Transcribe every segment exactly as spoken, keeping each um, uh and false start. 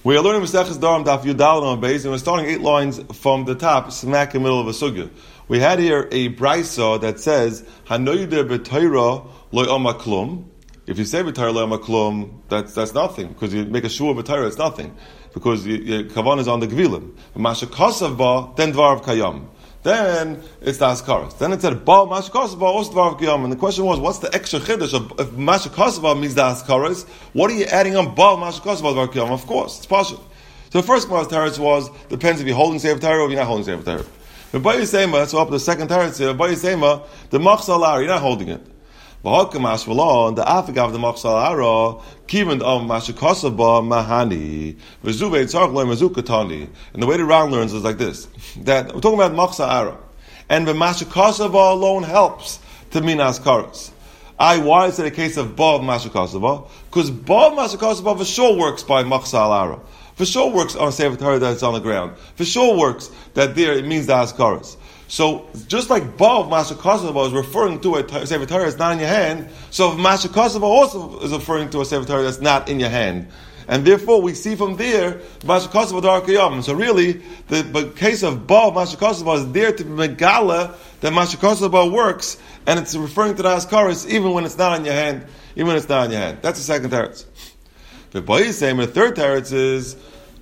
We are learning Maseches Darim Daf Yudal on base, and we're starting eight lines from the top, smack in the middle of a sugya. We had here a brisa that says Hanoyde b'Torah lo yoma klum. If you say b'Torah lo yoma klum, that's that's nothing because you make a shua b'Torah, it's nothing because your kavan is on the gvilim. Masha kosav ba, then dvarav kayam. Then it's the askaras. Then it said ba masha kosav ba also dvarav kayam. And the question was, what's the extra chiddush of if masha kosav ba means the askaras? What are you adding on ba masha kosav ba dvarav kayam? Of course, it's partial. So the first Gemara's teretz was depends if you're holding Sefer Torah or if you're not holding Sefer Torah. But by Yisema, so up the second teretz here, by Yisema, the machzal ara, you're not holding it. V'hakam ashvalon, the afikav the machzal ara, kivend am mashikosaba mahani, v'zuvei tzarch loy mazukatani. And the way the Ran learns is like this: that we're talking about machzal ara, and the mashikosaba alone helps to mean askaras. I why is it a case of ba mashikosaba? Because ba mashikosaba for sure works by machzal ara. For sure works on Sefer Torah that it's on the ground. For sure works that there it means the askaras. So just like ba of Masha Kosova is referring to a Sefer Torah that's not in your hand, so Masha Kosova also is referring to a Sefer Torah that's not in your hand. And therefore we see from there Masha Kosova Dar Kiyam. So really the, the case of ba of Masha Kosova is there to be megala that Masha Kosova works, and it's referring to the askaras even when it's not on your hand, even when it's not on your hand. That's the second teretz. The Bayisem, the third teretz is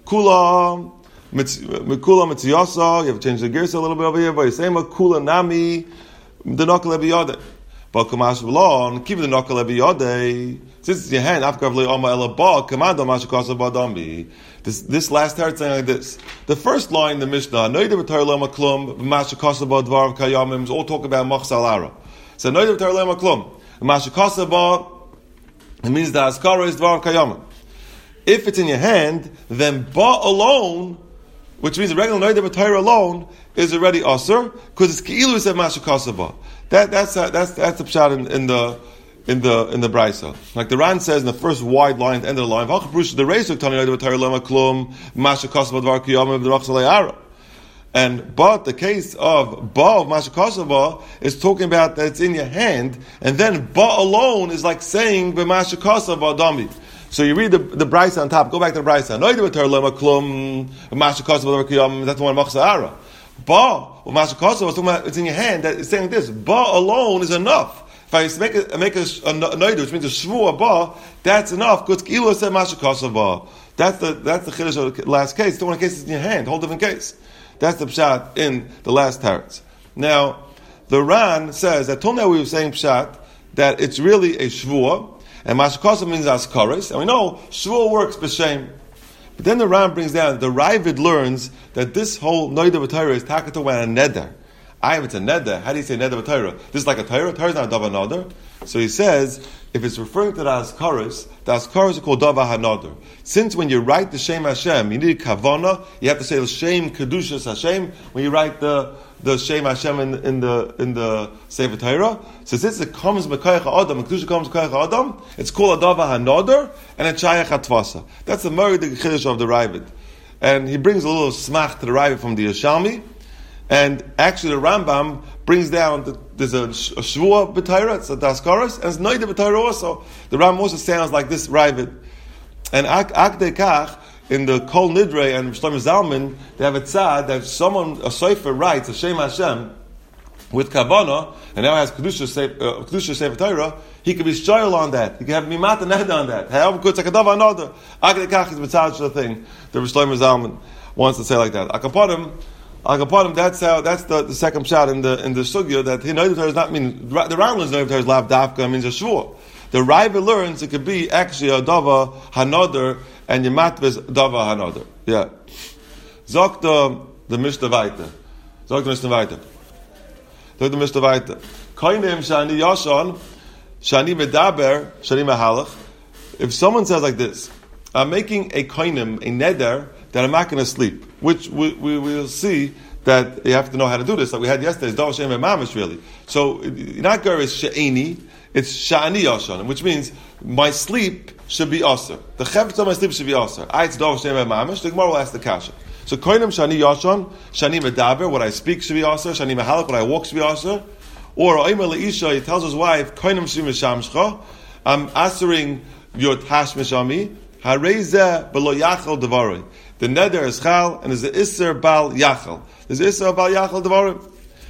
Kula Mikula Mitziyasa. You have to change the gears a little bit over here. Bayisem Kula Nami the Nokal Ebiyade. But Kamash V'Lon keep the Nokal Ebiyade. Since it's your hand, Afkav Le'Oma Ela Ba Kamada Mashikasa Badambi. This this last teretz saying like this. The first line in the Mishnah, Noida B'Tar Le'Oma Klum Mashikasa Badvar Kayamim, is all talk about Machzal Ara. So Noida B'Tar Le'Oma Klum Mashikasa Ba. It means the Askara is Dvar Kayamim. If it's in your hand, then ba alone, which means the regular noida b'Torah alone, is already aser because it's keilu said mashikasaba. That that's uh, that's that's the pshat in, in the in the in the brisa. Like the Ran says in the first wide line, the end of the line, the reisuk tani noida b'Torah lema klum mashikasaba dvar kiyam v'drachsalei. And but the case of ba of mashikasaba is talking about that it's in your hand, and then ba alone is like saying b'mashikasaba dami. So you read the the brisa on top. Go back to the brisa. That's the one machzal ara. Ba it's in your hand. That is saying this. Ba alone is enough. If I make a make a, a, a noidu, which means a shvua ba, that's enough. Because kilu said mashikasa ba. That's the that's the chiddush of the last case. The one case is in your hand. Whole different case. That's the pshat in the last teretz. Now the Ran says that till now we were saying pshat that it's really a shvua. And Mashikosa means askaris, and we know shvua works b'shem. But then the Ram brings down, the Ravid learns that this whole noida b'Torah is takata when a neder. I have it's a neder. How do you say neder b'Torah? This is like a Torah. Torah is not a dava neder. So he says, if it's referring to the askaris, the askaris are called dava hanader. Since when you write the Shem Hashem, you need kavana. You have to say the Shem kedushas Hashem when you write the the Shem Hashem in, in the in the Sefer Torah. So since it comes mekayach adam, kedusha comes mekayach adam, it's called a dava hanader and a chayach hatvasa. That's the murder chiddush of the Ravid, and he brings a little smach to the Ravid from the Yishalmi. And actually, the Rambam brings down that there's a, a shvua b'Torah, it's a daskaras, and it's noida b'Torah also. The Rambam also sounds like this Ravid. And ak akdekach in the Kol Nidre and Shlomo Zalman, they have a tzad that if someone a sofer writes a Shem Hashem with kavana and now has kedusha kedusha Sefer Torah, he could be shoyal on that. He could have mimat and ned on that. However, good takadav another akdekach is mitzad the thing. The Shlomo Zalman wants to say like that. Akapodim. Akapodim, that's how. That's the, the second shot in the in the sugya that he knows does not mean the Rambam's knows is lav dafka means a shvur. The Raiva learns it could be actually a dava hanoder and yematvis dava hanoder. Yeah. Zok the the Mishnah weiter. Zok the Mishnah weiter. Zok the Mishnah weiter. Koinem shani yashon shani medaber shani mehalach. If someone says like this, I'm making a koinem a neder that I'm not going to sleep, which we, we will see that you have to know how to do this. Like we had yesterday, it's Dov Shem Mamish really. So not gar is she'eni, it's sha'ani yashan, which means my sleep should be aser. The chefetz of my sleep should be aser. I it's Dov Shem Mamish. The Gemara will ask the kasha. So koinem shani yashan, shani medaber, what I speak should be aser. Shani mehalak, what I walk should be aser. Or oimer leisha, he tells his wife, koinem shim mishamshcha, I'm asering your tash mishami. Hareze below yachal devarim. The neder is chal, and there's the iser bal yachal. There's iser bal yachal devarim.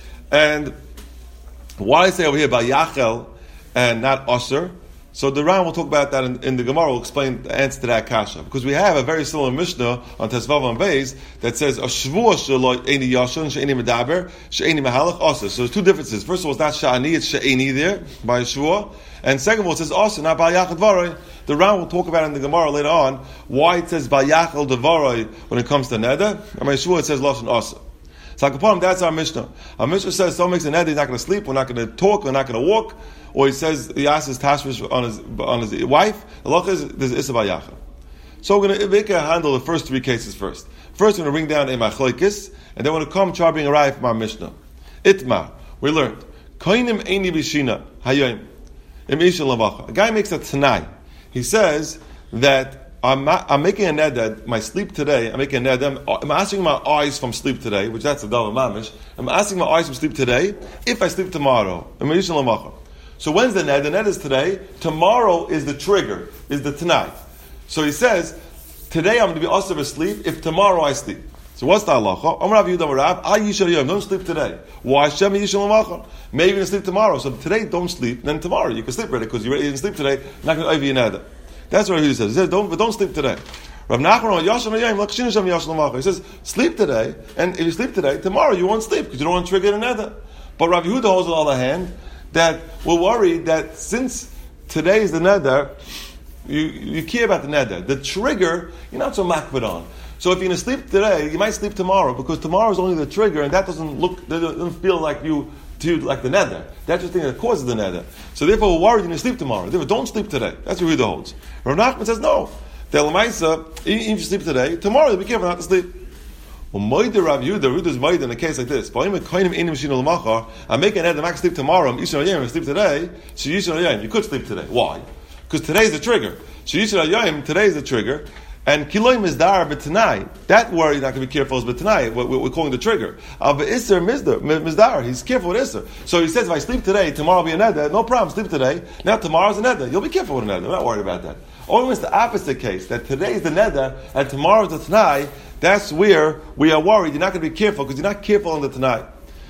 And why I say over here bal yachal and not osir? So the Ran will talk about that in, in the Gemara. We'll explain the answer to that kasha, because we have a very similar Mishnah on Tesvav and Beis that says a shvua shelo eini yashon she'eni medaber she'eni mehalach osir. So there's two differences. First of all, it's not sha'ani, it's she'eni there by shvua, and second of all, it says osir, not bal yachal devarim. The Ran will talk about in the Gemara later on why it says bal yachal devarim when it comes to neder, and by shvua it says lashon osir. So Akapanim, that's our Mishnah. Our Mishnah says someone makes a neder, he's not going to sleep, we're not going to talk, we're not going to walk. Or he says he asks his tashmish on his on his wife. The law is there's issa b'yachal. So we're going to make a handle the first three cases first. First, we're going to bring down a machlokes, and then we're going to come try bring a raya from our Mishnah. Itmar, we learned koinim eini b'shina hayom im isha lavacha. A guy makes a tanai. He says that I'm, I'm making a neder, my sleep today. I'm making a neder. I'm, I'm asking my eyes from sleep today, which that's a davar mamish. I'm asking my eyes from sleep today if I sleep tomorrow. Im isha lavacha. So when's the neder? The neder is today. Tomorrow is the trigger, is the tonight. So he says, today I'm going to be also asleep if tomorrow I sleep. So what's the halacha? Amar Rav Yehuda Rav, ah yishal yom, don't sleep today. Why? Shem yishal lamacha. Maybe you're going to sleep tomorrow. So today don't sleep, then tomorrow you can sleep already because you didn't sleep today. Not going to over your neder. That's what he says. He says, don't, but don't sleep today. Rav Nachman Yashal Yom, Lakshina Shem Yashal lamacha. He says, sleep today, and if you sleep today, tomorrow you won't sleep because you don't want to trigger the neder. But Rav Yehuda holds on the other hand that we're worried that since today is the neder, you, you care about the neder. The trigger, you're not so makbid on. So if you're going to sleep today, you might sleep tomorrow, because tomorrow is only the trigger, and that doesn't look, that doesn't feel like you, to you like the neder. That's the thing that causes the neder. So therefore we're worried you're going to sleep tomorrow. Therefore don't sleep today. That's what Yehuda holds. Rav Nachman says no. The Lamaisa, even if you sleep today, tomorrow you'll be careful not to sleep. Well, Moide Rav Yehuda, Yehuda is Moide in a case like this. I'm making an neder, I'm not sleep tomorrow, I'm Yisrael sleep today, so Yisrael you could sleep today. Why? Because today is the trigger. So Yisrael today is the trigger, and Kiloim is dar b'tanai. That word you're not going to be careful is b'tanai. What we're calling the trigger. Al b'isser mizdar. He's careful with isser. So he says, if I sleep today, tomorrow will be a neder. No problem, sleep today. Now tomorrow's a neder. You'll be careful with a neder. I'm not worried about that. Only when it's the opposite case, that today is the neder and tomorrow's the tanai. That's where we are worried. You're not going to be careful because you're not careful on the Tanai.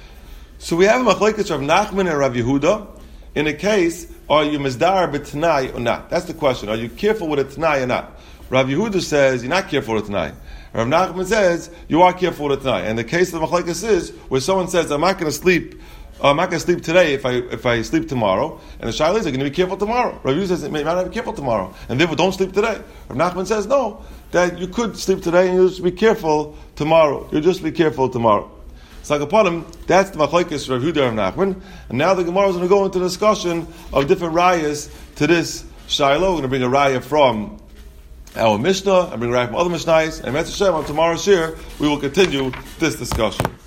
So we have a machlekes Rav Nachman and Rav Yehuda. In a case, are you mizdar b'Tanai or not? That's the question. Are you careful with a Tanai or not? Rav Yehuda says you're not careful with a Tanai. Rav Nachman says you are careful with a Tanai. And the case of the machlekes is where someone says I'm not going to sleep. Uh, I'm not going to sleep today if I if I sleep tomorrow. And the shaila is, I'm going to be careful tomorrow. Rav Yehuda says you might not be careful tomorrow, and therefore don't sleep today. Rav Nachman says no, that you could sleep today and you'll just be careful tomorrow. You'll just be careful tomorrow. So upon him, that's the machlokes Rav Yehuda and Rav Nachman. And now the Gemara is going to go into the discussion of different rayas to this shaila. We're going to bring a raya from our Mishnah and bring a raya from other Mishnayos. And Mitzvah Shem on tomorrow's shir, we will continue this discussion.